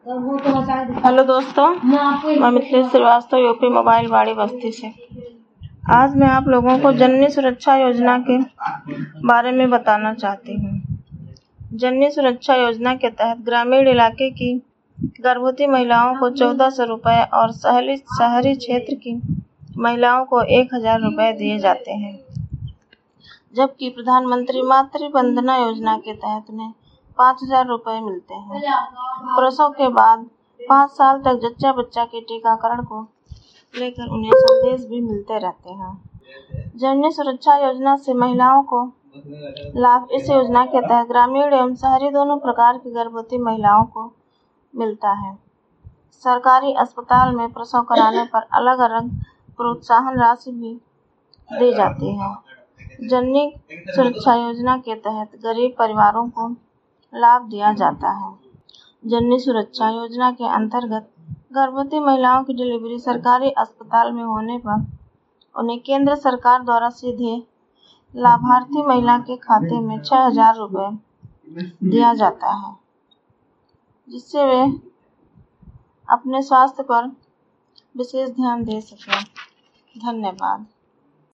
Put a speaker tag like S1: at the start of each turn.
S1: Hello दोस्तों, मैं Mithilesh Srivastava UP mobile बाड़ी बस्ती से। आज मैं आप लोगों को जननी सुरक्षा योजना के बारे में बताना चाहती हूँ। जननी सुरक्षा योजना के तहत ग्रामीण इलाके की गर्भवती महिलाओं को 1400 रुपये और शहरी क्षेत्र की महिलाओं को 1000 रुपये दिए जाते हैं, जबकि प्रधानमंत्री मातृ वंदना योजना के तहत 5000 रुपये मिलते हैं। प्रसव के बाद 5 साल तक जच्चा बच्चा के टीकाकरण को लेकर उन्हें संदेश भी मिलते रहते हैं। जननी सुरक्षा योजना से महिलाओं को लाभ। इस योजना के तहत ग्रामीण एवं शहरी दोनों प्रकार की गर्भवती महिलाओं को मिलता है। सरकारी अस्पताल में प्रसव कराने पर अलग अलग प्रोत्साहन राशि भी दी जाती है। जननी सुरक्षा योजना के तहत गरीब परिवारों को लाभ दिया जाता है। जननी सुरक्षा योजना के अंतर्गत गर्भवती महिलाओं की डिलीवरी सरकारी अस्पताल में होने पर उन्हें केंद्र सरकार द्वारा सीधे लाभार्थी महिला के खाते में 6000 रुपये दिया जाता है, जिससे वे अपने स्वास्थ्य पर विशेष ध्यान दे सकें। धन्यवाद।